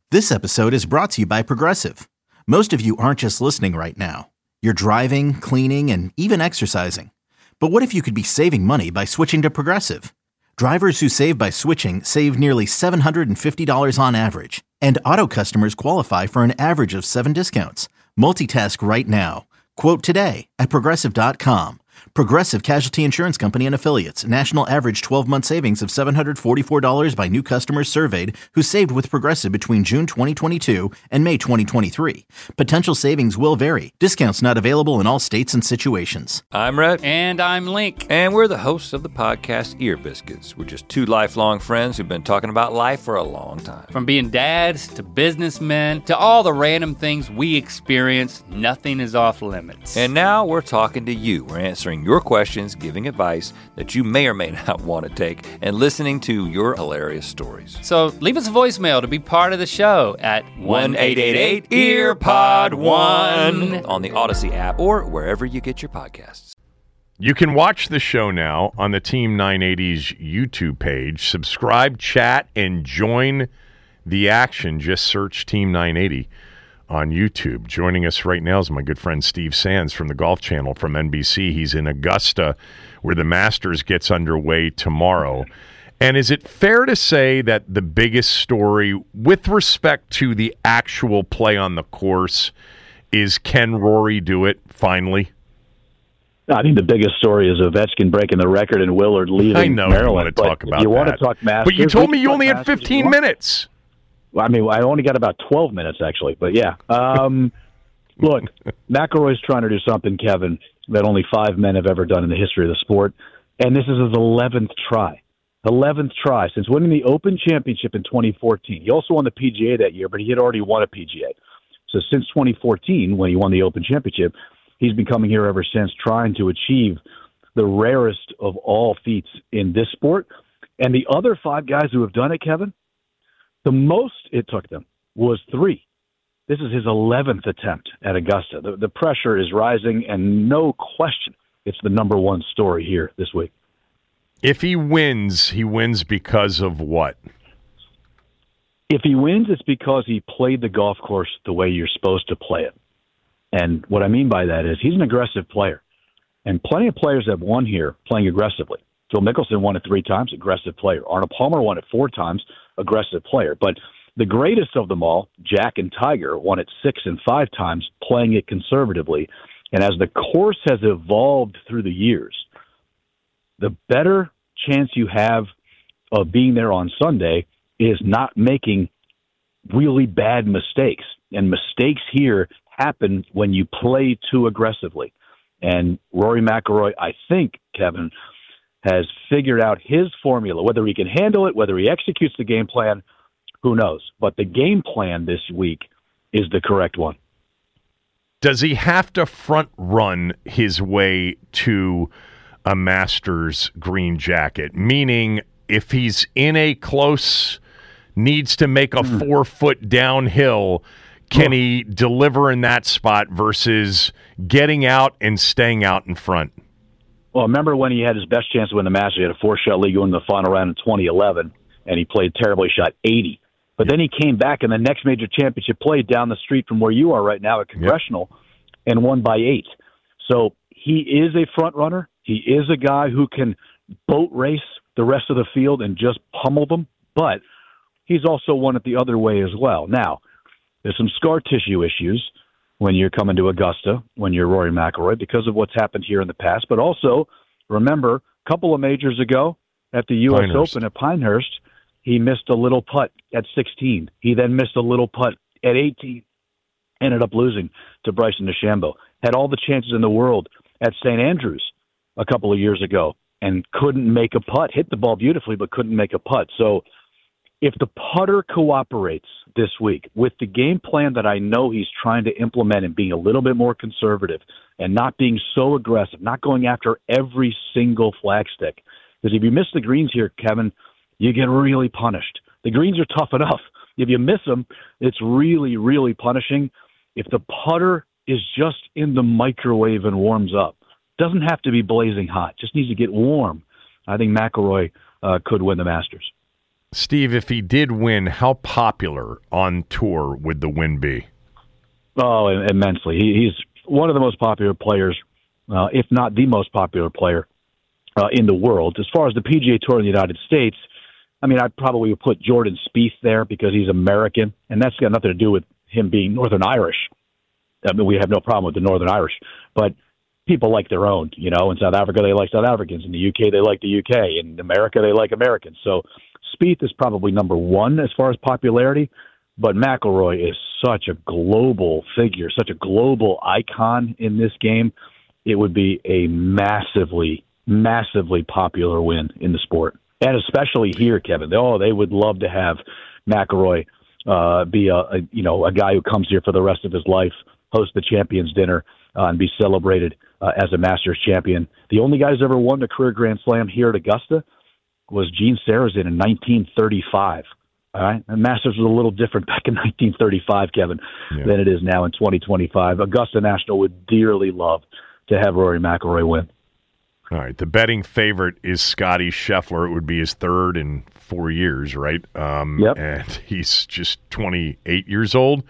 This episode is brought to you by Progressive. Most of you aren't just listening right now. You're driving, cleaning, and even exercising. But what if you could be saving money by switching to Progressive? Drivers who save by switching save nearly $750 on average. And auto customers qualify for an average of 7 discounts. Multitask right now. Quote today at Progressive.com. Progressive Casualty Insurance Company and Affiliates. National average 12-month savings of $744 by new customers surveyed who saved with Progressive between June 2022 and May 2023. Potential savings will vary. Discounts not available in all states and situations. I'm Rhett. And I'm Link. And we're the hosts of the podcast Ear Biscuits. We're just two lifelong friends who've been talking about life for a long time. From being dads to businessmen to all the random things we experience, nothing is off limits. And now we're talking to you. We're answering your questions, giving advice that you may or may not want to take, and listening to your hilarious stories. So leave us a voicemail to be part of the show at 1-888-EARPOD-1 on the Odyssey app or wherever you get your podcasts. You can watch the show now on the Team 980's YouTube page. Subscribe, chat, and join the action. Just search Team 980 on YouTube. Joining us right now is my good friend Steve Sands from the Golf Channel from NBC. He's in Augusta where the Masters gets underway tomorrow. And is it fair to say that the biggest story with respect to the actual play on the course is, can Rory do it finally? I think the biggest story is Ovechkin breaking the record and Willard leaving Maryland. I know you want to talk about that. You want to talk Masters? But you told me you only had 15 minutes. Well, I mean, I only got about 12 minutes, actually. But, yeah. Look, McIlroy's trying to do something, Kevin, that only 5 men have ever done in the history of the sport. And this is his 11th try. 11th try since winning the Open Championship in 2014. He also won the PGA that year, but he had already won a PGA. So since 2014, when he won the Open Championship, he's been coming here ever since trying to achieve the rarest of all feats in this sport. And the other 5 guys who have done it, Kevin, the most it took them was 3. This is his 11th attempt at Augusta. The pressure is rising, and no question, it's the number one story here this week. If he wins because of what? If he wins, it's because he played the golf course the way you're supposed to play it. And what I mean by that is he's an aggressive player. And plenty of players have won here playing aggressively. Phil Mickelson won it 3 times, aggressive player. Arnold Palmer won it 4 times, aggressive player. But the greatest of them all, Jack and Tiger, won it 6 and 5 times, playing it conservatively. And as the course has evolved through the years, the better chance you have of being there on Sunday is not making really bad mistakes. And mistakes here happen when you play too aggressively. And Rory McIlroy, I think, Kevin, has figured out his formula. Whether he can handle it, whether he executes the game plan, who knows? But the game plan this week is the correct one. Does he have to front run his way to a Masters green jacket? Meaning, if he's in a close, needs to make a 4-foot downhill, can he deliver in that spot versus getting out and staying out in front? Well, remember when he had his best chance to win the Masters? He had a 4-shot lead going to the final round in 2011, and he played terribly, shot 80. But then he came back in the next major championship play down the street from where you are right now at Congressional and won by 8. So he is a front runner. He is a guy who can boat race the rest of the field and just pummel them. But he's also won it the other way as well. Now, there's some scar tissue issues when you're coming to Augusta, when you're Rory McIlroy, because of what's happened here in the past. But also, remember, a couple of majors ago at the U.S. Open at Pinehurst, he missed a little putt at 16. He then missed a little putt at 18, ended up losing to Bryson DeChambeau. Had all the chances in the world at St. Andrews a couple of years ago and couldn't make a putt. Hit the ball beautifully, but couldn't make a putt. So if the putter cooperates this week with the game plan that I know he's trying to implement and being a little bit more conservative and not being so aggressive, not going after every single flagstick, because if you miss the greens here, Kevin, you get really punished. The greens are tough enough. If you miss them, it's really, really punishing. If the putter is just in the microwave and warms up, doesn't have to be blazing hot, just needs to get warm, I think McIlroy could win the Masters. Steve, if he did win, how popular on tour would the win be? Oh, immensely. He's one of the most popular players, if not the most popular player in the world. As far as the PGA Tour in the United States, I mean, I probably would put Jordan Spieth there because he's American, and that's got nothing to do with him being Northern Irish. I mean, we have no problem with the Northern Irish, but people like their own. You know, in South Africa, they like South Africans. In the UK, they like the UK. In America, they like Americans. So Spieth is probably number one as far as popularity, but McIlroy is such a global figure, such a global icon in this game. It would be a massively, massively popular win in the sport. And especially here, Kevin. They would love to have McIlroy be a guy who comes here for the rest of his life, host the Champions Dinner, and be celebrated as a Masters champion. The only guy who's ever won a career Grand Slam here at Augusta was Gene Sarazen in 1935. All right, and Masters was a little different back in 1935, Kevin, than it is now in 2025. Augusta National would dearly love to have Rory McIlroy win. All right, the betting favorite is Scotty Scheffler. It would be his third in 4 years, right? Yep. And he's just 28 years old.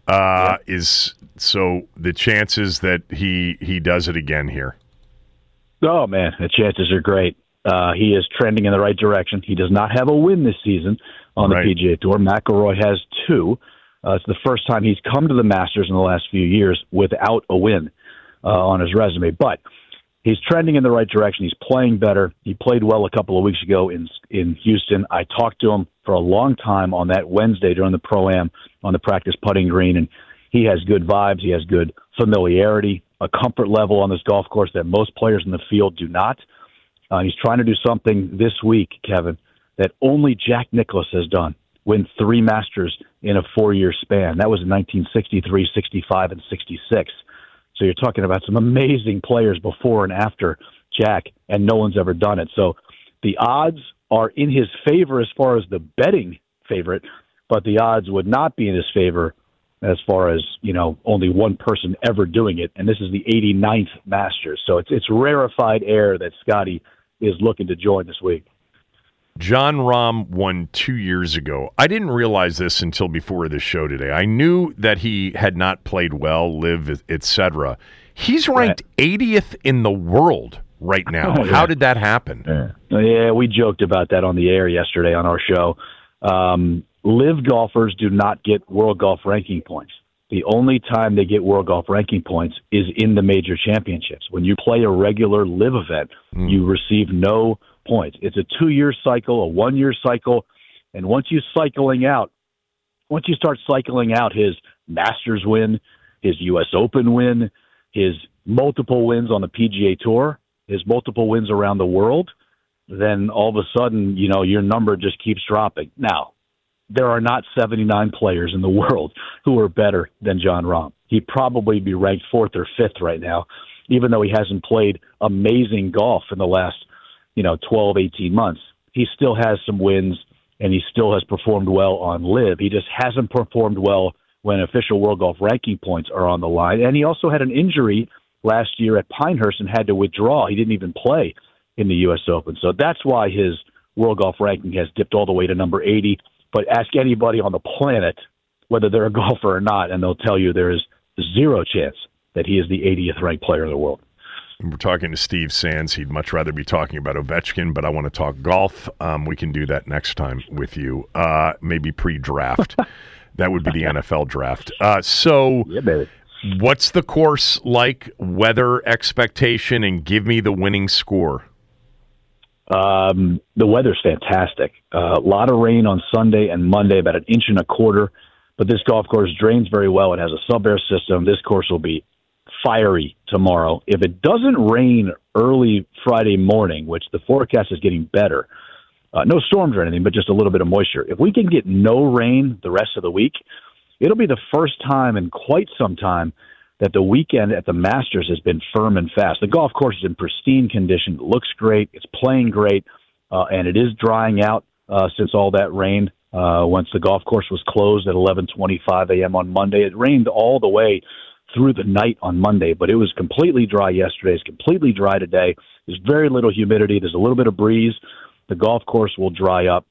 So the chances that he does it again here? Oh, man, the chances are great. He is trending in the right direction. He does not have a win this season on the PGA Tour. McIlroy has two. It's the first time he's come to the Masters in the last few years without a win on his resume. But he's trending in the right direction. He's playing better. He played well a couple of weeks ago in Houston. I talked to him for a long time on that Wednesday during the Pro-Am on the practice putting green, and he has good vibes. He has good familiarity, a comfort level on this golf course that most players in the field do not. He's trying to do something this week, Kevin, that only Jack Nicklaus has done, win 3 Masters in a 4-year span. That was in 1963, 65, and 66. So you're talking about some amazing players before and after Jack, and no one's ever done it. So the odds are in his favor as far as the betting favorite, but the odds would not be in his favor as far as, only one person ever doing it. And this is the 89th Masters. So it's rarefied air that Scotty is looking to join this week. Jon Rahm won 2 years ago. I didn't realize this until before the show today. I knew that he had not played well, live, etc. He's ranked 80th in the world right now. How did that happen? Yeah, we joked about that on the air yesterday on our show. Live golfers do not get world golf ranking points. The only time they get world golf ranking points is in the major championships. When you play a regular live event, you receive no points. It's a 2-year cycle, a 1-year cycle, and once you start cycling out his Masters win, his U.S. Open win, his multiple wins on the PGA Tour, his multiple wins around the world, then all of a sudden, your number just keeps dropping. Now, there are not 79 players in the world who are better than Jon Rahm. He'd probably be ranked 4th or 5th right now, even though he hasn't played amazing golf in the last 12, 18 months. He still has some wins, and he still has performed well on live. He just hasn't performed well when official world golf ranking points are on the line. And he also had an injury last year at Pinehurst and had to withdraw. He didn't even play in the U.S. Open. So that's why his world golf ranking has dipped all the way to number 80. But ask anybody on the planet whether they're a golfer or not, and they'll tell you there is zero chance that he is the 80th ranked player in the world. We're talking to Steve Sands. He'd much rather be talking about Ovechkin, but I want to talk golf. We can do that next time with you, maybe pre-draft. That would be the NFL draft. Yeah, baby. What's the course like, weather expectation, and give me the winning score? The weather's fantastic. A lot of rain on Sunday and Monday, about 1.25 inches. But this golf course drains very well. It has a sub-air system. This course will be fiery tomorrow. If it doesn't rain early Friday morning, which the forecast is getting better, no storms or anything, but just a little bit of moisture. If we can get no rain the rest of the week, it'll be the first time in quite some time that the weekend at the Masters has been firm and fast. The golf course is in pristine condition. It looks great. It's playing great. And it is drying out since all that rain. Once the golf course was closed at 11:25 a.m. on Monday, it rained all the way through the night on Monday, but it was completely dry yesterday. It's completely dry today. There's very little humidity. There's a little bit of breeze. The golf course will dry up.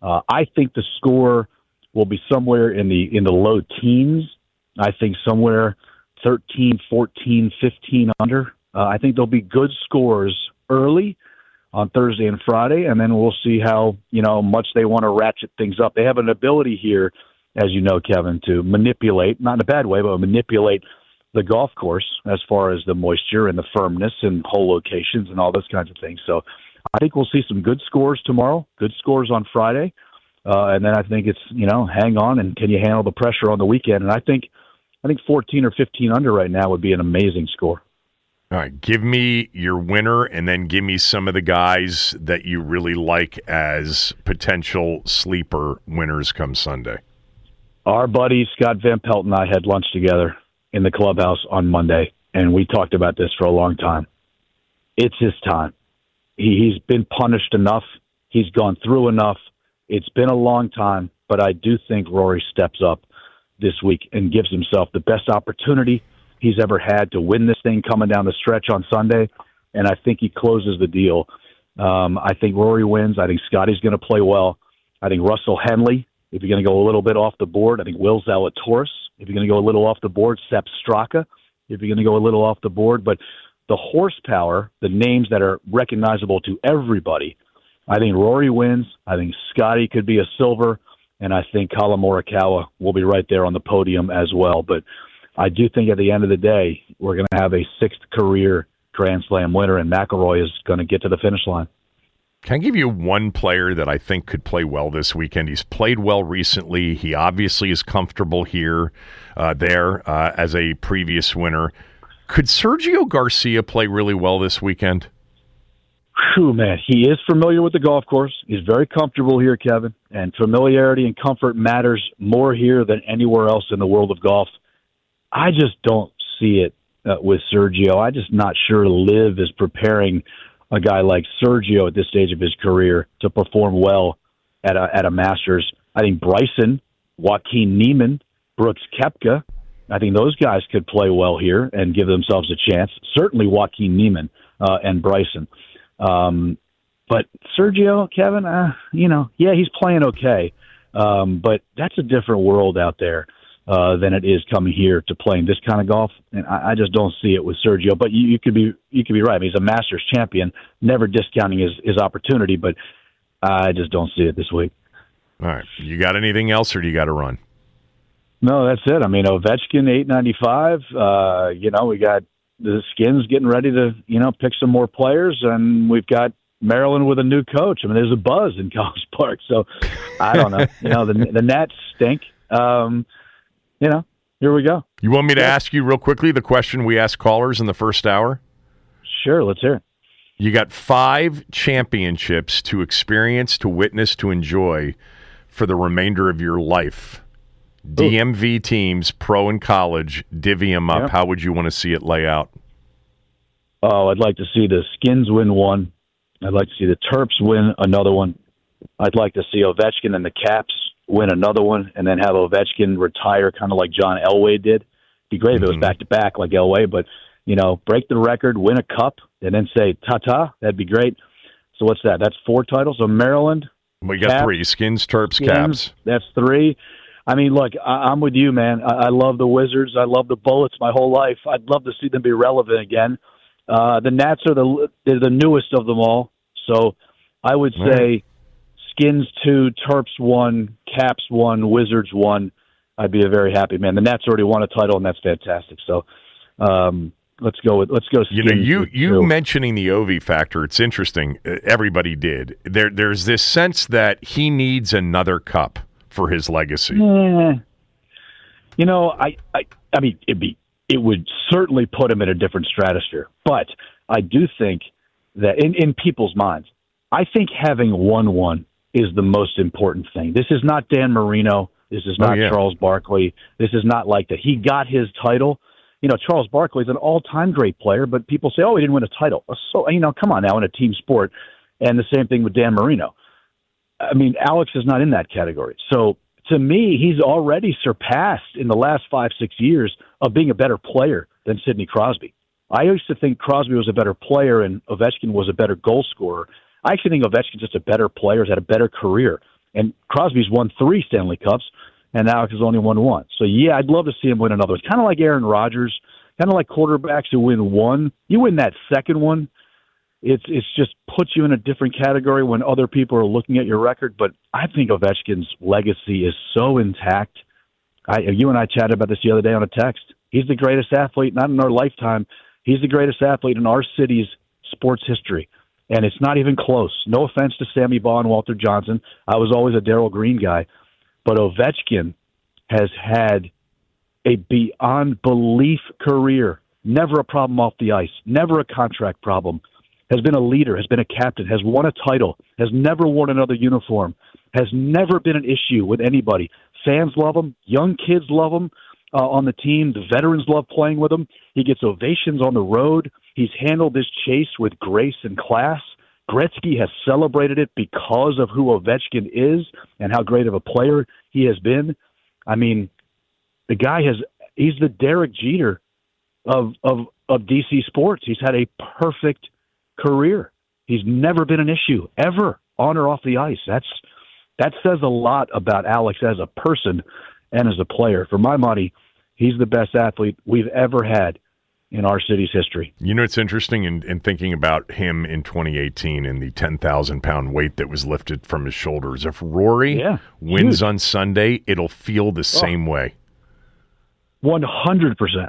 I think the score will be somewhere in the low teens. I think somewhere 13, 14, 15 under. I think there'll be good scores early on Thursday and Friday, and then we'll see how much they want to ratchet things up. They have an ability here, as you know, Kevin, to manipulate, not in a bad way, but manipulate the golf course as far as the moisture and the firmness and hole locations and all those kinds of things. So I think we'll see some good scores tomorrow, good scores on Friday, and then I think it's hang on and can you handle the pressure on the weekend? And I think 14 or 15 under right now would be an amazing score. All right, give me your winner, and then give me some of the guys that you really like as potential sleeper winners come Sunday. Our buddy Scott Van Pelt and I had lunch together in the clubhouse on Monday, and we talked about this for a long time. It's his time. He's been punished enough. He's gone through enough. It's been a long time, but I do think Rory steps up this week and gives himself the best opportunity he's ever had to win this thing coming down the stretch on Sunday, and I think he closes the deal. I think Rory wins. I think Scotty's going to play well. I think Russell Henley, if you're going to go a little bit off the board, I think Will Zalatoris. If you're going to go a little off the board, Sepp Straka. If you're going to go a little off the board, but the horsepower, the names that are recognizable to everybody, I think Rory wins. I think Scotty could be a silver, and I think Collin Morikawa will be right there on the podium as well. But I do think at the end of the day, we're going to have a sixth career Grand Slam winner, and McIlroy is going to get to the finish line. Can I give you one player that I think could play well this weekend? He's played well recently. He obviously is comfortable here, as a previous winner. Could Sergio Garcia play really well this weekend? Whew, man, he is familiar with the golf course. He's very comfortable here, Kevin, and familiarity and comfort matters more here than anywhere else in the world of golf. I just don't see it with Sergio. I'm just not sure Liv is preparing a guy like Sergio at this stage of his career to perform well at a Masters. I think Bryson, Joaquin Niemann, Brooks Koepka, I think those guys could play well here and give themselves a chance. Certainly Joaquin Niemann and Bryson. But Sergio, Kevin, he's playing okay. But that's a different world out there than it is coming here to playing this kind of golf. And I just don't see it with Sergio. But you could be right. I mean, he's a Masters champion, never discounting his opportunity, but I just don't see it this week. All right. You got anything else, or do you got to run? No, that's it. I mean, Ovechkin, $8.95. We got the Skins getting ready to, pick some more players, and we've got Maryland with a new coach. I mean, there's a buzz in College Park. So I don't know. The Nats stink. Here we go. You want me to ask you real quickly the question we asked callers in the first hour? Sure, let's hear it. You got 5 championships to experience, to witness, to enjoy for the remainder of your life. DMV teams, pro and college, divvy them up. Yep. How would you want to see it lay out? Oh, I'd like to see the Skins win one. I'd like to see the Terps win another one. I'd like to see Ovechkin and the Caps win another one, and then have Ovechkin retire kind of like John Elway did. It'd be great if it was back-to-back like Elway, but, break the record, win a cup, and then say ta-ta. That'd be great. So what's that? That's 4 titles. So Maryland. We got Caps, 3. Skins, Terps, Caps. That's 3. I mean, look, I'm with you, man. I love the Wizards. I love the Bullets my whole life. I'd love to see them be relevant again. The Nats are they're the newest of them all. So I would say Skins 2, Terps 1, Caps 1, Wizards 1. I'd be a very happy man. The Nats already won a title, and that's fantastic. So let's go. Skins you mentioning the Ovi factor. It's interesting. Everybody did. There's this sense that he needs another cup for his legacy. I mean, it would certainly put him in a different stratosphere. But I do think that in people's minds, I think having won one is the most important thing. This is not Dan Marino. This is not Charles Barkley. This is not like that. He got his title. Charles Barkley is an all-time great player, but people say, oh, he didn't win a title. So, come on now, in a team sport. And the same thing with Dan Marino. I mean, Alex is not in that category. So, to me, he's already surpassed in the last 5-6 years of being a better player than Sidney Crosby. I used to think Crosby was a better player and Ovechkin was a better goal scorer. I actually think Ovechkin's just a better player, has had a better career. And Crosby's won 3 Stanley Cups, and Alex has only won 1. So, yeah, I'd love to see him win another. It's kind of like Aaron Rodgers, kind of like quarterbacks who win 1. You win that second one, it's just puts you in a different category when other people are looking at your record. But I think Ovechkin's legacy is so intact. You and I chatted about this the other day on a text. He's the greatest athlete, not in our lifetime. He's the greatest athlete in our city's sports history. And it's not even close. No offense to Sammy Baugh and Walter Johnson. I was always a Darryl Green guy. But Ovechkin has had a beyond belief career. Never a problem off the ice. Never a contract problem. Has been a leader, has been a captain, has won a title, has never worn another uniform, has never been an issue with anybody. Fans love him. Young kids love him on the team. The veterans love playing with him. He gets ovations on the road. He's handled this chase with grace and class. Gretzky has celebrated it because of who Ovechkin is and how great of a player he has been. I mean, the guy he's the Derek Jeter of DC sports. He's had a perfect career. He's never been an issue, ever, on or off the ice. That says a lot about Alex as a person and as a player. For my money, he's the best athlete we've ever had in our city's history. You know, it's interesting in thinking about him in 2018 and the 10,000-pound weight that was lifted from his shoulders. If Rory wins on Sunday, it'll feel the same way. 100%. 100%.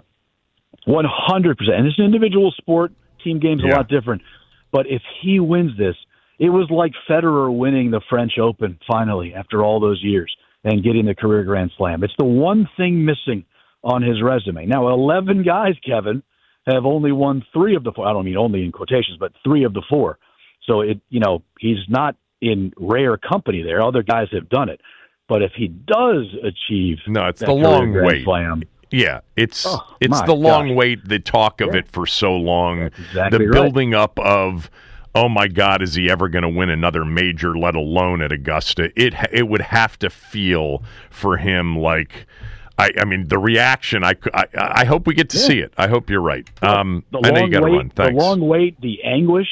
And it's an individual sport. Team game's a lot different. But if he wins this, it was like Federer winning the French Open finally after all those years and getting the career Grand Slam. It's the one thing missing on his resume. Now, 11 guys, Kevin, have only won 3 of the 4. I don't mean only in quotations, but 3 of the 4. So, he's not in rare company there. Other guys have done it. But if he does achieve it's the long wait. Slam, yeah, it's the long wait, the talk of it for so long, that's exactly the building up of, oh my God, is he ever going to win another major, let alone at Augusta? It would have to feel for him like, I mean, the reaction. I hope we get to see it. I hope you're right. I know you got to run. Thanks. The long wait, the anguish,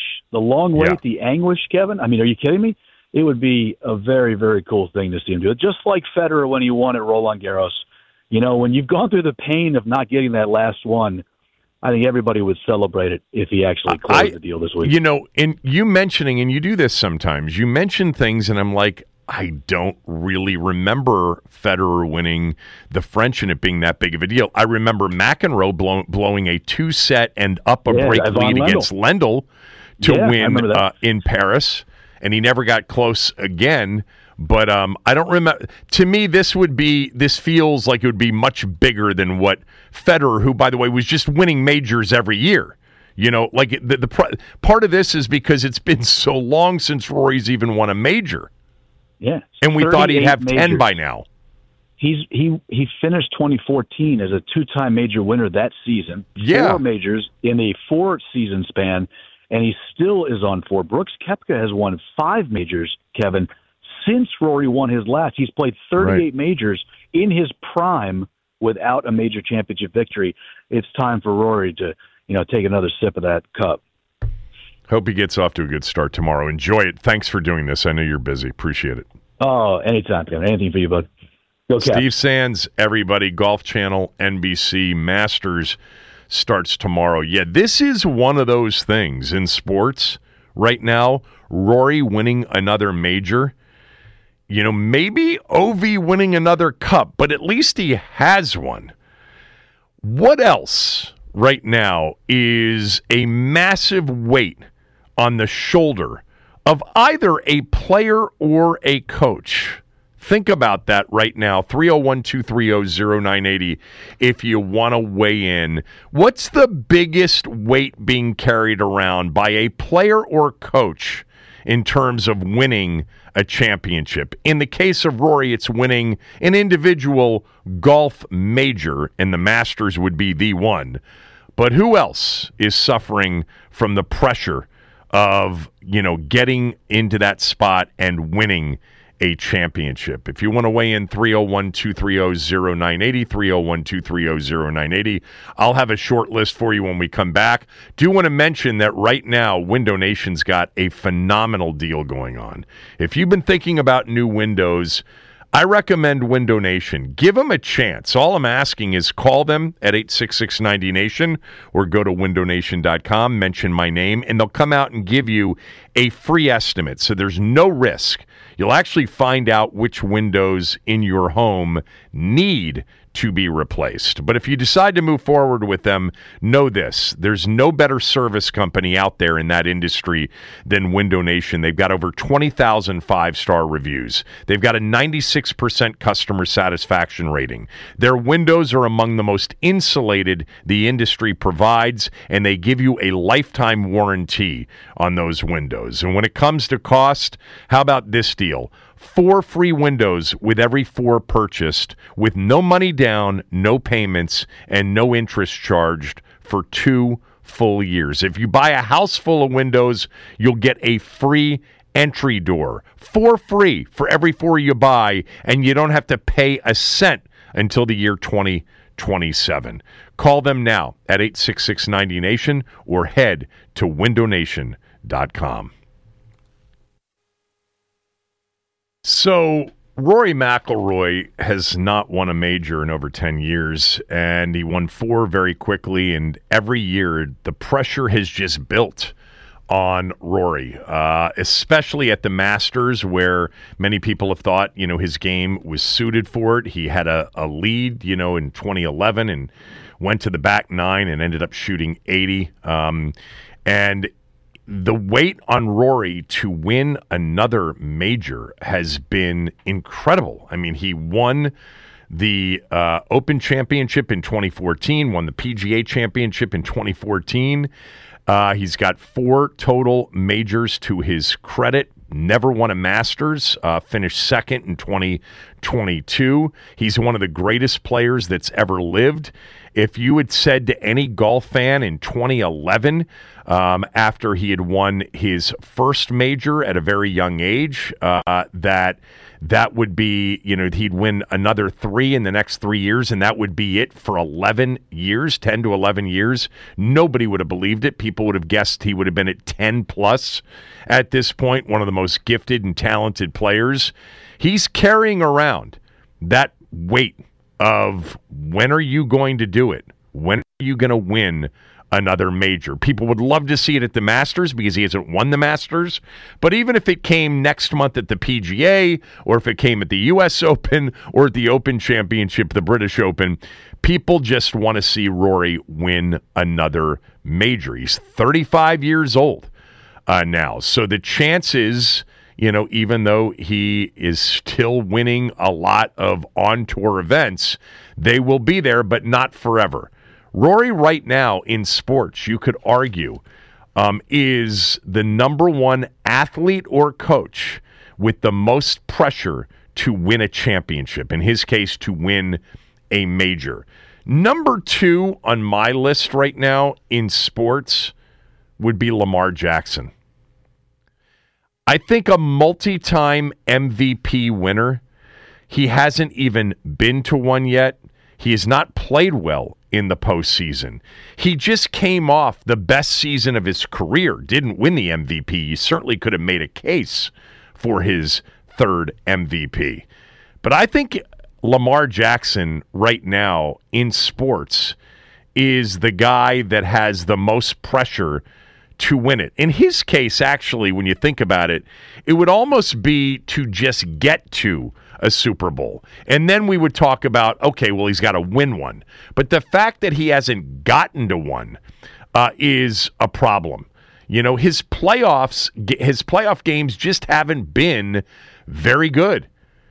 the anguish, Kevin. I mean, are you kidding me? It would be a very, very cool thing to see him do it. Just like Federer when he won at Roland Garros. When you've gone through the pain of not getting that last one, I think everybody would celebrate it if he actually closed the deal this week. In you mentioning, and you do this sometimes, you mention things, and I'm like, I don't really remember Federer winning the French and it being that big of a deal. I remember McEnroe blowing a 2-set and up a break lead against Lendl to win in Paris, and he never got close again. But I don't remember. To me, this feels like it would be much bigger than what Federer, who, by the way, was just winning majors every year. Like the part of this is because it's been so long since Rory's even won a major. Yeah, and we thought he'd have 10 by now. He finished 2014 as a 2-time major winner that season. 4 majors in a 4-season span, and he still is on 4. Brooks Koepka has won 5 majors, Kevin. Since Rory won his last, he's played 38 majors in his prime without a major championship victory. It's time for Rory to, take another sip of that cup. Hope he gets off to a good start tomorrow. Enjoy it. Thanks for doing this. I know you're busy. Appreciate it. Oh, anytime, Kevin. Anything for you, bud. Go Caps. Steve Sands, everybody. Golf Channel, NBC, Masters starts tomorrow. Yeah, this is one of those things in sports right now. Rory winning another major. Maybe Ovi winning another cup, but at least he has one. What else right now is a massive weight on the shoulder of either a player or a coach? Think about that right now. 301-230-0980 if you want to weigh in. What's the biggest weight being carried around by a player or coach in terms of winning a championship? In the case of Rory, it's winning an individual golf major, and the Masters would be the one. But who else is suffering from the pressure of, getting into that spot and winning a championship. If you want to weigh in, 301-230-0980, 301-230-0980. I'll have a short list for you when we come back. Do want to mention that right now, Window Nation's got a phenomenal deal going on. If you've been thinking about new windows, I recommend Window Nation. Give them a chance. All I'm asking is call them at 866-90-NATION or go to windownation.com, mention my name, and they'll come out and give you a free estimate. So there's no risk. You'll actually find out which windows in your home need to be replaced. But if you decide to move forward with them, know this: there's no better service company out there in that industry than Window Nation. They've got over 20,000 five-star reviews. They've got a 96% customer satisfaction rating. Their windows are among the most insulated the industry provides, and they give you a lifetime warranty on those windows. And when it comes to cost, how about this deal? 4 free windows with every 4 purchased, with no money down, no payments, and no interest charged for 2 full years. If you buy a house full of windows, you'll get a free entry door. 4 free for every 4 you buy, and you don't have to pay a cent until the year 2027. Call them now at 866-90-NATION or head to windownation.com. So Rory McIlroy has not won a major in over 10 years, and he won 4 very quickly, and every year the pressure has just built on Rory, especially at the Masters, where many people have thought, his game was suited for it. He had a lead, in 2011 and went to the back 9 and ended up shooting 80. And the weight on Rory to win another major has been incredible. I mean, he won the Open Championship in 2014, won the PGA Championship in 2014. He's got 4 total majors to his credit. Never won a Masters, finished second in 2022. He's one of the greatest players that's ever lived. If you had said to any golf fan in 2011, after he had won his first major at a very young age, that would be, he'd win another 3 in the next 3 years, and that would be it for 11 years, 10 to 11 years. Nobody would have believed it. People would have guessed he would have been at 10 plus at this point, one of the most gifted and talented players. He's carrying around that weight of when are you going to do it? When are you going to win another major? People would love to see it at the Masters because he hasn't won the Masters. But even if it came next month at the PGA, or if it came at the U.S. Open or at the Open Championship, the British Open, people just want to see Rory win another major. He's 35 years old now. So the chances, even though he is still winning a lot of on-tour events, they will be there, but not forever. Rory right now in sports, you could argue, is the number 1 athlete or coach with the most pressure to win a championship. In his case, to win a major. Number 2 on my list right now in sports would be Lamar Jackson. I think a multi-time MVP winner. He hasn't even been to one yet. He has not played well in the postseason. He just came off the best season of his career, didn't win the MVP. You certainly could have made a case for his 3rd MVP. But I think Lamar Jackson right now in sports is the guy that has the most pressure to win it. In his case, actually, when you think about it, it would almost be to just get to a Super Bowl. And then we would talk about, okay, well, he's got to win one. But the fact that he hasn't gotten to one is a problem. His playoff games just haven't been very good.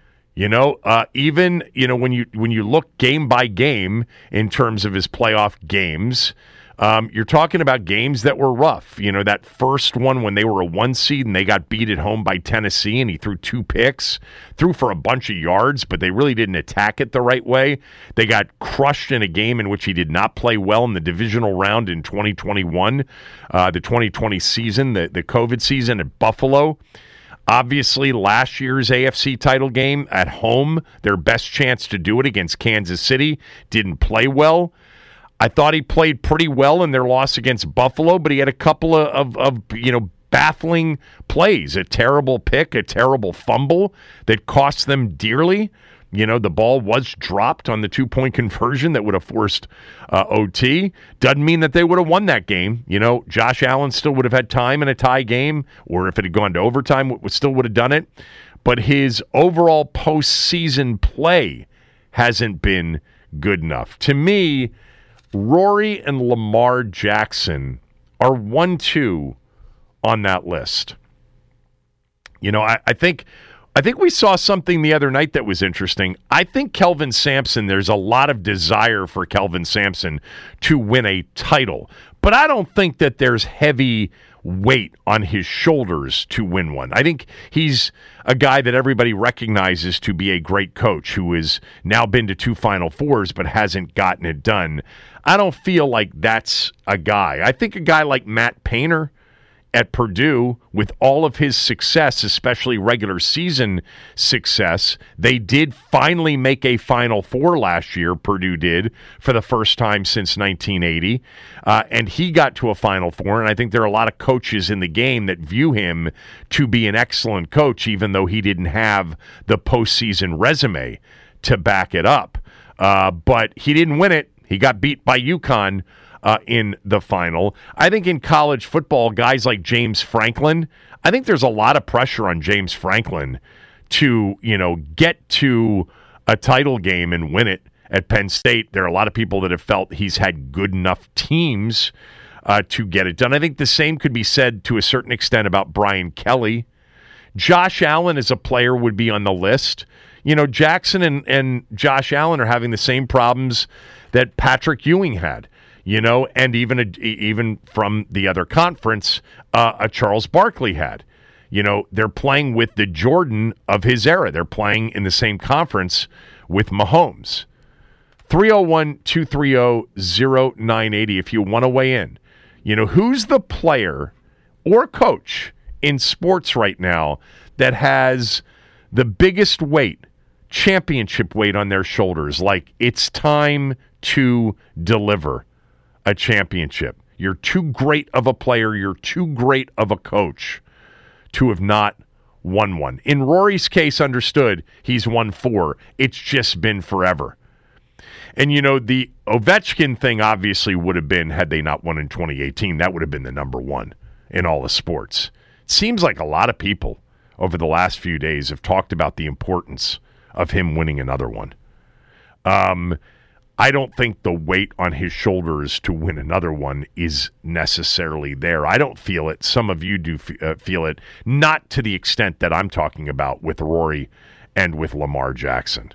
Even when you look game by game in terms of his playoff games, you're talking about games that were rough. That first one when they were a 1 seed and they got beat at home by Tennessee and he threw 2 picks, threw for a bunch of yards, but they really didn't attack it the right way. They got crushed in a game in which he did not play well in the divisional round in 2021, the 2020 season, the COVID season at Buffalo. Obviously, last year's AFC title game at home, their best chance to do it against Kansas City, didn't play well. I thought he played pretty well in their loss against Buffalo, but he had a couple of baffling plays, a terrible pick, a terrible fumble that cost them dearly. The ball was dropped on the 2-point conversion that would have forced OT. Doesn't mean that they would have won that game. Josh Allen still would have had time in a tie game, or if it had gone to overtime, still would have done it. But his overall postseason play hasn't been good enough. To me, Rory and Lamar Jackson are 1-2 on that list. I think we saw something the other night that was interesting. I think Kelvin Sampson, there's a lot of desire for Kelvin Sampson to win a title, but I don't think that there's heavy weight on his shoulders to win one. I think he's a guy that everybody recognizes to be a great coach who has now been to 2 Final Fours but hasn't gotten it done. I don't feel like that's a guy. I think a guy like Matt Painter at Purdue, with all of his success, especially regular season success, they did finally make a Final Four last year, Purdue did, for the first time since 1980, and he got to a Final Four, and I think there are a lot of coaches in the game that view him to be an excellent coach, even though he didn't have the postseason resume to back it up. But he didn't win it. He got beat by UConn in the final. I think in college football, guys like James Franklin, I think there's a lot of pressure on James Franklin to, get to a title game and win it at Penn State. There are a lot of people that have felt he's had good enough teams to get it done. I think the same could be said to a certain extent about Brian Kelly. Josh Allen as a player would be on the list. Jackson and Josh Allen are having the same problems that Patrick Ewing had. And even from the other conference, a Charles Barkley had. They're playing with the Jordan of his era. They're playing in the same conference with Mahomes. 301-230-0980 if you want to weigh in. Who's the player or coach in sports right now that has the biggest weight, championship weight on their shoulders? Like, it's time to deliver a championship. You're too great of a player, you're too great of a coach to have not won one. In Rory's case, understood, he's won 4. It's just been forever. And, the Ovechkin thing obviously would have been, had they not won in 2018, that would have been the number 1 in all of sports. It seems like a lot of people over the last few days have talked about the importance of him winning another one. I don't think the weight on his shoulders to win another one is necessarily there. I don't feel it. Some of you do feel it, not to the extent that I'm talking about with Rory and with Lamar Jackson.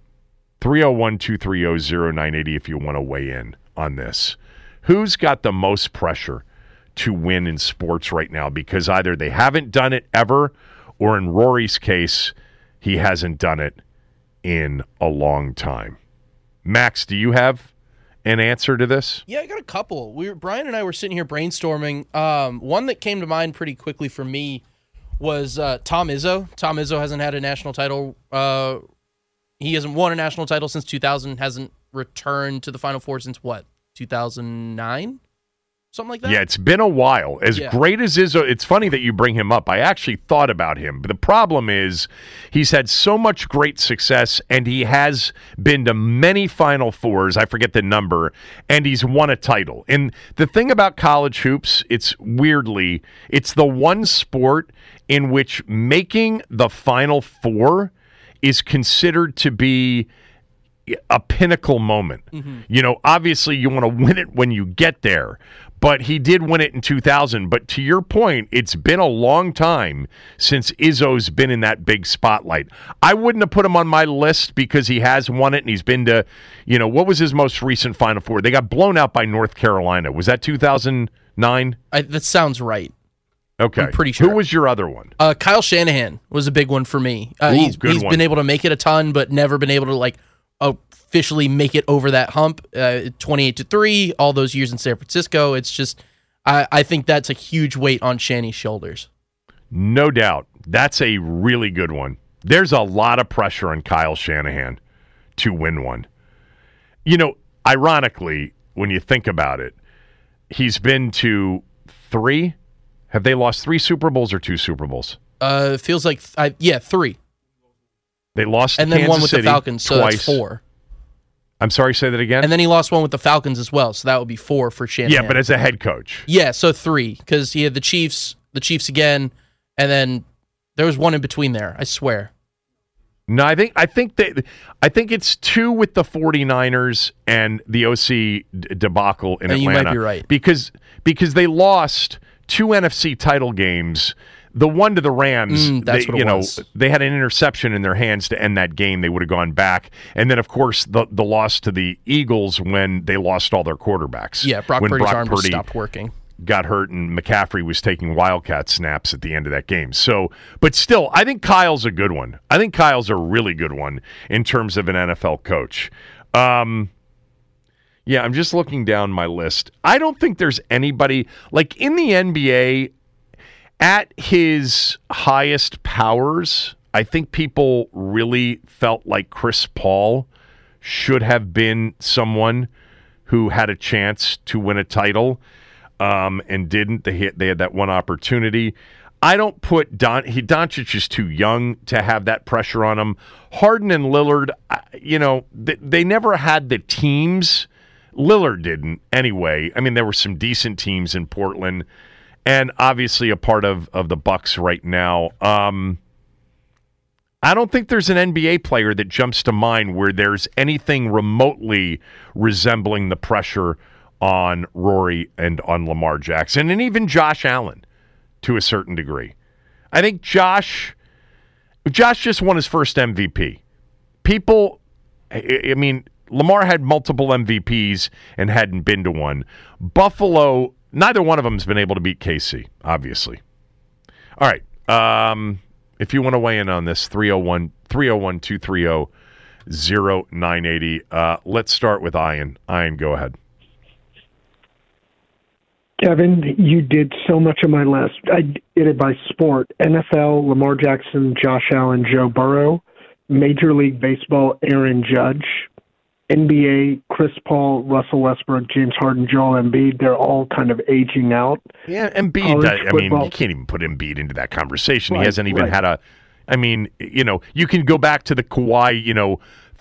301-230-0980 if you want to weigh in on this. Who's got the most pressure to win in sports right now? Because either they haven't done it ever, or in Rory's case, he hasn't done it in a long time. Max, do you have an answer to this? Yeah, I got a couple. Brian and I were sitting here brainstorming. One that came to mind pretty quickly for me was Tom Izzo. Tom Izzo hasn't had a national title. He hasn't won a national title since 2000, hasn't returned to the Final Four since, 2009? Something like that? Yeah, it's been a while. As great as Izzo, it's funny that you bring him up. I actually thought about him. But the problem is he's had so much great success, and he has been to many Final Fours. I forget the number, and he's won a title. And the thing about college hoops, it's the one sport in which making the Final Four is considered to be a pinnacle moment. Mm-hmm. Obviously you want to win it when you get there. But he did win it in 2000. But to your point, it's been a long time since Izzo's been in that big spotlight. I wouldn't have put him on my list because he has won it and he's been to, what was his most recent Final Four? They got blown out by North Carolina. Was that 2009? That sounds right. Okay. I'm pretty sure. Who was your other one? Kyle Shanahan was a big one for me. He's been able to make it a ton, but never been able to officially make it over that hump. 28-3, all those years in San Francisco. It's just, I think that's a huge weight on Shanny's shoulders. No doubt. That's a really good one. There's a lot of pressure on Kyle Shanahan to win one. You know, ironically, when you think about it, he's been to 3. Have they lost 3 Super Bowls or 2 Super Bowls? It feels like 3. They lost and to then Kansas one with City the Falcons, so twice. that's 4. I'm sorry, say that again? And then he lost one with the Falcons as well, so that would be 4 for Shanahan. Yeah, but as a head coach. Yeah, so 3, because he had the Chiefs again, and then there was one in between there, I swear. No, I think it's 2 with the 49ers and the OC debacle in Atlanta. You might be right. Because they lost 2 NFC title games. The one to the Rams, they had an interception in their hands to end that game. They would have gone back. And then, of course, the loss to the Eagles when they lost all their quarterbacks. Yeah, Brock Purdy's arm just stopped working. Got hurt, and McCaffrey was taking Wildcat snaps at the end of that game. So, but still, I think Kyle's a good one. I think Kyle's a really good one in terms of an NFL coach. Yeah, I'm just looking down my list. I don't think there's anybody, like in the NBA, at his highest powers, I think people really felt like Chris Paul should have been someone who had a chance to win a title and didn't. They had that one opportunity. I don't put Doncic is too young to have that pressure on him. Harden and Lillard, they never had the teams. Lillard didn't anyway. I mean, there were some decent teams in Portland. And obviously a part of the Bucks right now. I don't think there's an NBA player that jumps to mind where there's anything remotely resembling the pressure on Rory and on Lamar Jackson, and even Josh Allen to a certain degree. I think Josh just won his first MVP. Lamar had multiple MVPs and hadn't been to one. Buffalo, neither one of them has been able to beat KC, obviously. All right. If you want to weigh in on this, 301-230-0980. Let's start with Ian. Ian, go ahead. Kevin, you did so much of my list. I did it by sport. NFL, Lamar Jackson, Josh Allen, Joe Burrow. Major League Baseball, Aaron Judge. NBA, Chris Paul, Russell Westbrook, James Harden, Joel Embiid, they're all kind of aging out. Yeah, Embiid, you can't even put Embiid into that conversation. Right, he hasn't even had you can go back to the Kawhi,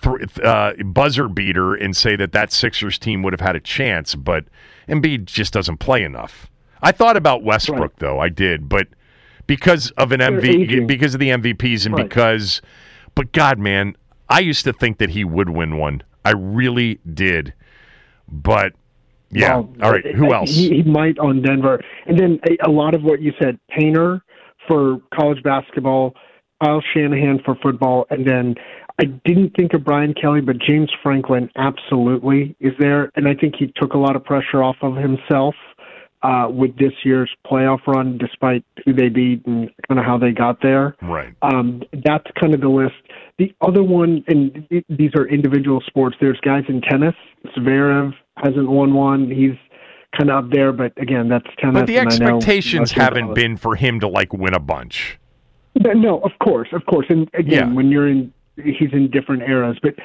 buzzer beater and say that Sixers team would have had a chance, but Embiid just doesn't play enough. I thought about Westbrook, though. I did, but because of because of the MVPs and but God, man, I used to think that he would win one. I really did. But, yeah. Well, all right. Who else? He might on Denver. And then a lot of what you said, Painter for college basketball, Kyle Shanahan for football, and then I didn't think of Brian Kelly, but James Franklin absolutely is there. And I think he took a lot of pressure off of himself with this year's playoff run, despite who they beat and kind of how they got there. Right. That's kind of the list. The other one, and these are individual sports, there's guys in tennis. Zverev hasn't won one. He's kind of up there, but again, that's tennis. But the expectations haven't been for him to, win a bunch. No, of course. And again, when he's in different eras. But,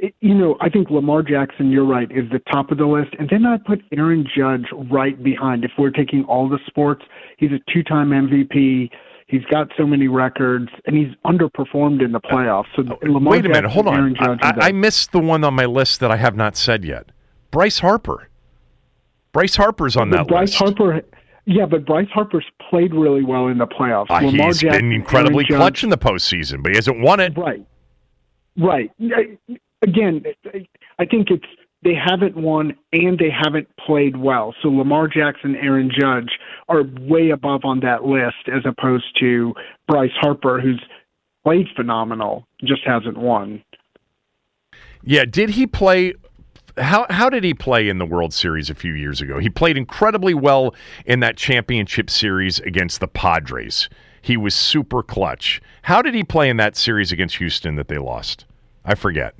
I think Lamar Jackson, you're right, is the top of the list. And then I put Aaron Judge right behind. If we're taking all the sports, he's a 2-time MVP. He's got so many records, and he's underperformed in the playoffs. So Lamar Wait a minute, Jackson, hold on. Aaron Judge I missed the one on my list that I have not said yet. Bryce Harper. Bryce Harper's on that list. Yeah, but Bryce Harper's played really well in the playoffs. He's been incredibly clutch in the postseason, but he hasn't won it. Right. Again, I think they haven't won and they haven't played well. So Lamar Jackson, Aaron Judge are way above on that list as opposed to Bryce Harper, who's played phenomenal, just hasn't won. Yeah, did he play... How did he play in the World Series a few years ago? He played incredibly well in that championship series against the Padres. He was super clutch. How did he play in that series against Houston that they lost? I forget.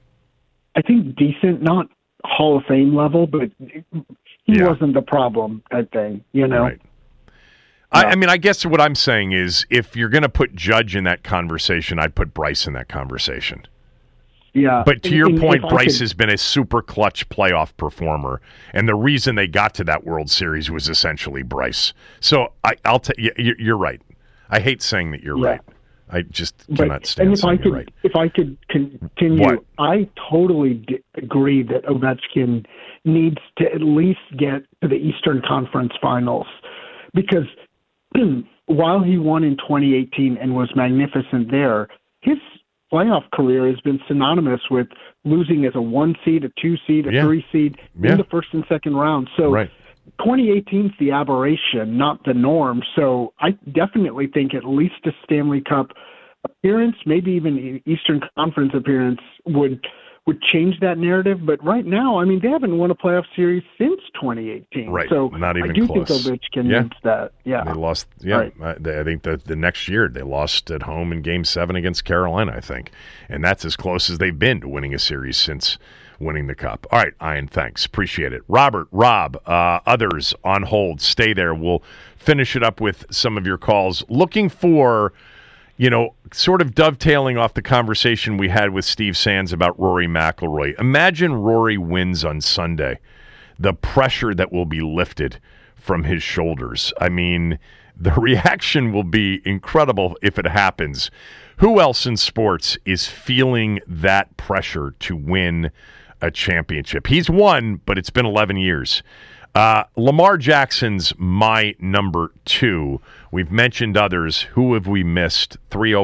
I think decent, not Hall of Fame level, but he wasn't the problem, I think, Right. I mean, I guess what I'm saying is if you're going to put Judge in that conversation, I'd put Bryce in that conversation. Yeah. But to your point, Bryce could... has been a super clutch playoff performer, and the reason they got to that World Series was essentially Bryce. So I'll tell you, you're right. I hate saying that you're right. I just cannot stand saying you're right. If I could continue, What? I totally agree that Ovechkin needs to at least get to the Eastern Conference Finals, because while he won in 2018 and was magnificent there, his playoff career has been synonymous with losing as a 1 seed, a 2 seed, a 3 seed in the first and second round. So 2018 is the aberration, not the norm. So I definitely think at least a Stanley Cup appearance, maybe even an Eastern Conference appearance would change that narrative. But right now, I mean, they haven't won a playoff series since 2018. Right. So not even I do close. think Ovechkin needs that. Yeah. They lost. Right. I think the next year they lost at home in Game 7 against Carolina, I think. And that's as close as they've been to winning a series since winning the Cup. All right, Ian, thanks. Appreciate it. Robert, Rob, others on hold. Stay there. We'll finish it up with some of your calls. Looking for, sort of dovetailing off the conversation we had with Steve Sands about Rory McIlroy. Imagine Rory wins on Sunday. The pressure that will be lifted from his shoulders. I mean, the reaction will be incredible if it happens. Who else in sports is feeling that pressure to win a championship? He's won, but it's been 11 years. Lamar Jackson's my number 2. We've mentioned others. Who have we missed?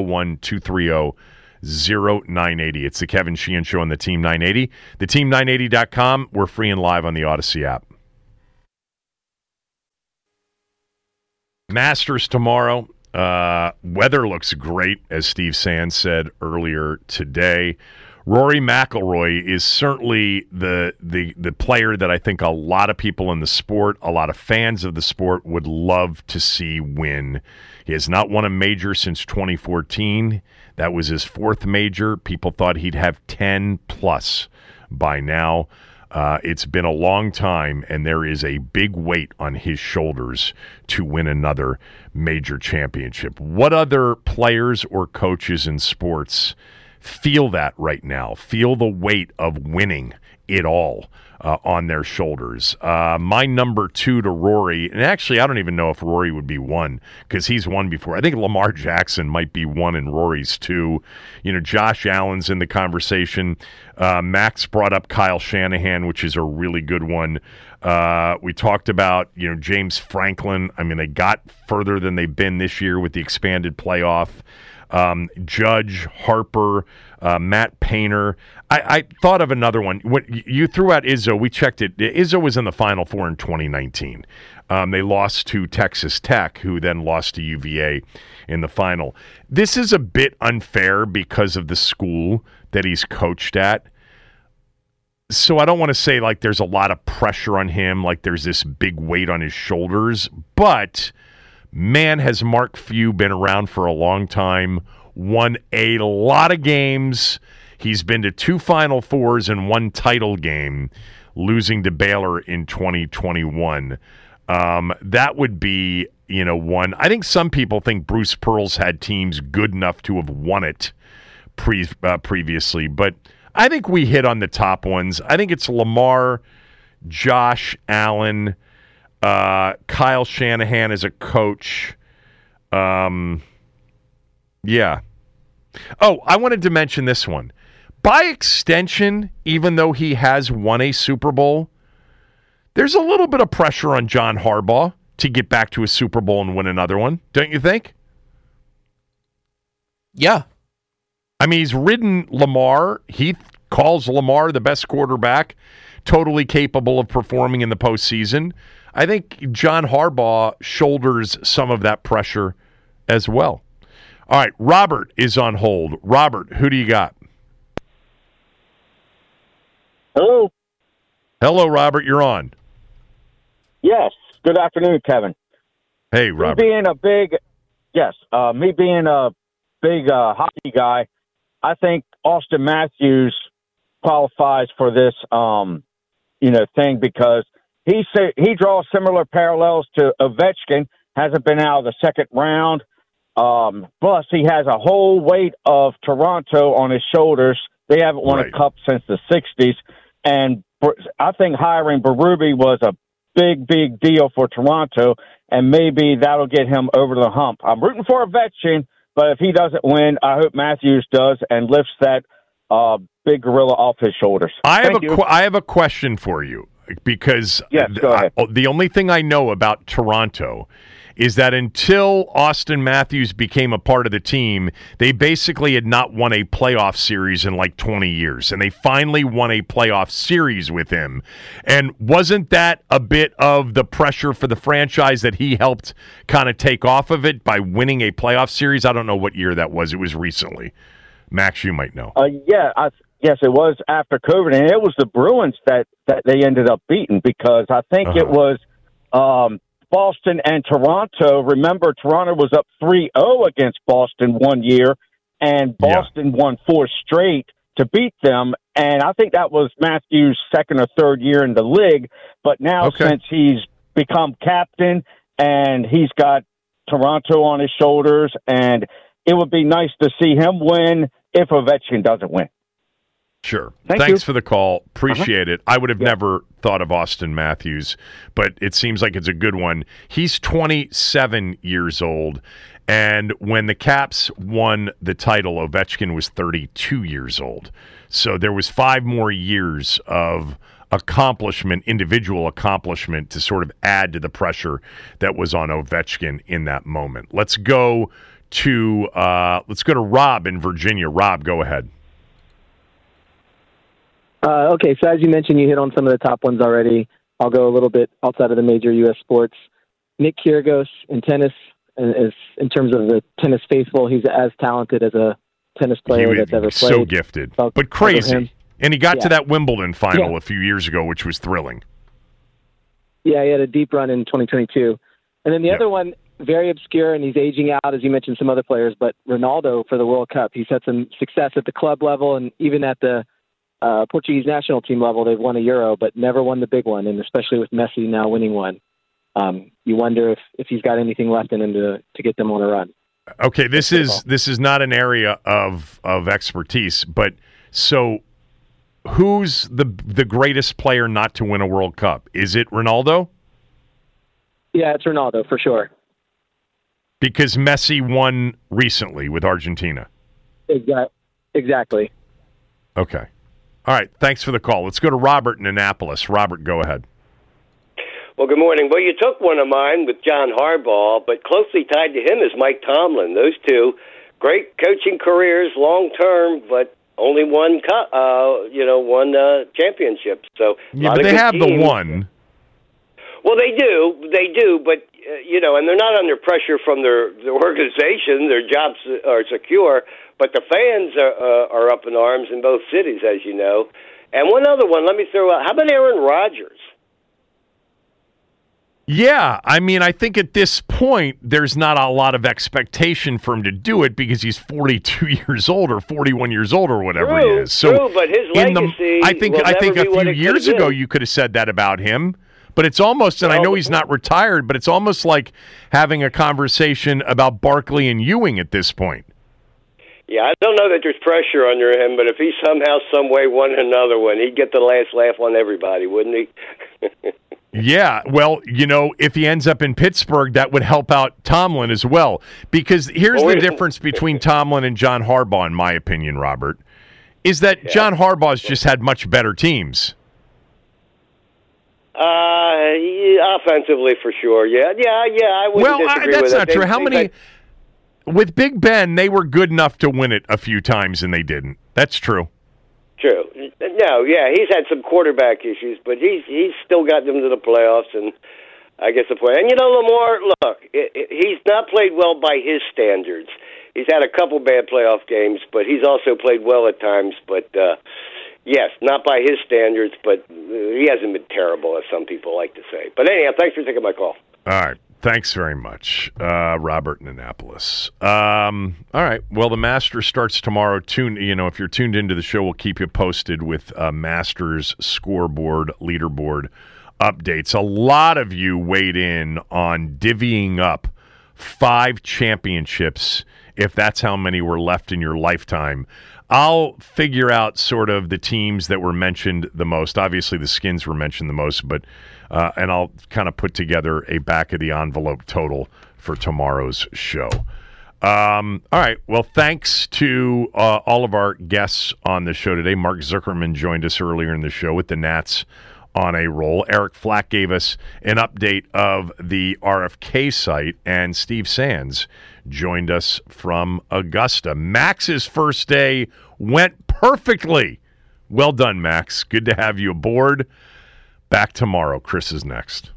301-230-0980. It's the Kevin Sheehan Show on the Team 980. The Team980.com. We're free and live on the Odyssey app. Masters tomorrow. Weather looks great, as Steve Sands said earlier today. Rory McIlroy is certainly the player that I think a lot of people in the sport, a lot of fans of the sport would love to see win. He has not won a major since 2014. That was his 4th major. People thought he'd have 10 plus by now. It's been a long time, and there is a big weight on his shoulders to win another major championship. What other players or coaches in sports feel that right now, feel the weight of winning it all on their shoulders? My number 2 to Rory, and actually I don't even know if Rory would be 1 because he's won before. I think Lamar Jackson might be 1 and Rory's 2. Josh Allen's in the conversation. Max brought up Kyle Shanahan, which is a really good one. We talked about, James Franklin. I mean, they got further than they've been this year with the expanded playoff. Judge, Harper, Matt Painter. I thought of another one. When you threw out Izzo, we checked it. Izzo was in the Final Four in 2019. They lost to Texas Tech, who then lost to UVA in the final. This is a bit unfair because of the school that he's coached at. So I don't want to say like there's a lot of pressure on him, like there's this big weight on his shoulders, but man, has Mark Few been around for a long time, won a lot of games. He's been to 2 Final Fours and 1 title game, losing to Baylor in 2021. That would be, one. I think some people think Bruce Pearl's had teams good enough to have won it previously, but I think we hit on the top ones. I think it's Lamar, Josh Allen, Kyle Shanahan as a coach. Yeah. Oh, I wanted to mention this one. By extension, even though he has won a Super Bowl, there's a little bit of pressure on John Harbaugh to get back to a Super Bowl and win another one. Don't you think? Yeah. I mean, he's ridden Lamar. He calls Lamar the best quarterback, totally capable of performing in the postseason. I think John Harbaugh shoulders some of that pressure as well. All right, Robert is on hold. Robert, who do you got? Hello. Hello, Robert. You're on. Yes. Good afternoon, Kevin. Hey, Robert. Me being a big hockey guy, I think Austin Matthews qualifies for this, thing because he draws similar parallels to Ovechkin. hasn't been out of the second round. Plus, he has a whole weight of Toronto on his shoulders. They haven't won a cup since the 60s. And I think hiring Berube was a big, big deal for Toronto, and maybe that'll get him over the hump. I'm rooting for Ovechkin, but if he doesn't win, I hope Matthews does and lifts that big gorilla off his shoulders. I have a question for you, because go ahead. The only thing I know about Toronto is that until Austin Matthews became a part of the team, they basically had not won a playoff series in like 20 years, and they finally won a playoff series with him. And wasn't that a bit of the pressure for the franchise that he helped kind of take off of it by winning a playoff series? I don't know what year that was. It was recently. Max, you might know. Yes, it was after COVID, and it was the Bruins that they ended up beating, because I think it was Boston and Toronto. Remember, Toronto was up 3-0 against Boston one year, and Boston won 4 straight to beat them. And I think that was Matthews' second or third year in the league. But now, since he's become captain and he's got Toronto on his shoulders, and it would be nice to see him win if Ovechkin doesn't win. Sure. Thanks you for the call. Appreciate it. I would have never thought of Austin Matthews, but it seems like it's a good one. He's 27 years old, and when the Caps won the title, Ovechkin was 32 years old. So there was 5 more years of accomplishment, individual accomplishment, to sort of add to the pressure that was on Ovechkin in that moment. Let's go to Rob in Virginia. Rob, go ahead. Okay, so as you mentioned, you hit on some of the top ones already. I'll go a little bit outside of the major U.S. sports. Nick Kyrgios in tennis, is in terms of the tennis faithful, he's as talented as a tennis player that's ever played. So gifted, but crazy. And he got to that Wimbledon final a few years ago, which was thrilling. Yeah, he had a deep run in 2022. And then the other one, very obscure, and he's aging out, as you mentioned, some other players, but Ronaldo for the World Cup. He's had some success at the club level, and even at the Portuguese national team level. They've won a Euro, but never won the big one, and especially with Messi now winning one. You wonder if he's got anything left in him to get them on a run. Okay, this is not an area of expertise, but so who's the greatest player not to win a World Cup? Is it Ronaldo? Yeah, it's Ronaldo for sure. Because Messi won recently with Argentina. Exactly. Okay. All right, thanks for the call. Let's go to Robert in Annapolis. Robert, go ahead. Well, good morning. Well, you took one of mine with John Harbaugh, but closely tied to him is Mike Tomlin. Those two, great coaching careers, long term, but only one championship. So but they have the one. Well, they do, but and they're not under pressure from their organization. Their jobs are secure, but the fans are up in arms in both cities, as you know. And one other one, let me throw out. How about Aaron Rodgers? Yeah, I mean, I think at this point, there's not a lot of expectation for him to do it because he's 42 years old or 41 years old or whatever he is. So true, but his legacy I think a few years ago you could have said that about him. But it's almost, and I know he's not retired, but it's almost like having a conversation about Barkley and Ewing at this point. Yeah, I don't know that there's pressure under him, but if he somehow, some way won another one, he'd get the last laugh on everybody, wouldn't he? Yeah, well, if he ends up in Pittsburgh, that would help out Tomlin as well. Because here's the difference between Tomlin and John Harbaugh, in my opinion, Robert, is that John Harbaugh's just had much better teams. Offensively, for sure. Yeah, I wouldn't disagree with that. That's not true. How many... With Big Ben, they were good enough to win it a few times, and they didn't. That's true. True. No, yeah, he's had some quarterback issues, but he's still got them to the playoffs, and I guess the point. And Lamar, look, he's not played well by his standards. He's had a couple bad playoff games, but he's also played well at times. But yes, not by his standards, but he hasn't been terrible, as some people like to say. But anyhow, thanks for taking my call. All right. Thanks very much, Robert in Annapolis. All right. Well, the Masters starts tomorrow. If you're tuned into the show, we'll keep you posted with Masters scoreboard, leaderboard updates. A lot of you weighed in on divvying up 5 championships, if that's how many were left in your lifetime. I'll figure out sort of the teams that were mentioned the most. Obviously, the Skins were mentioned the most, but and I'll kind of put together a back-of-the-envelope total for tomorrow's show. All right. Well, thanks to all of our guests on the show today. Mark Zuckerman joined us earlier in the show with the Nats on a roll. Eric Flack gave us an update of the RFK site, and Steve Sands joined us from Augusta. Max's first day went perfectly. Well done, Max. Good to have you aboard. Back tomorrow. Chris is next.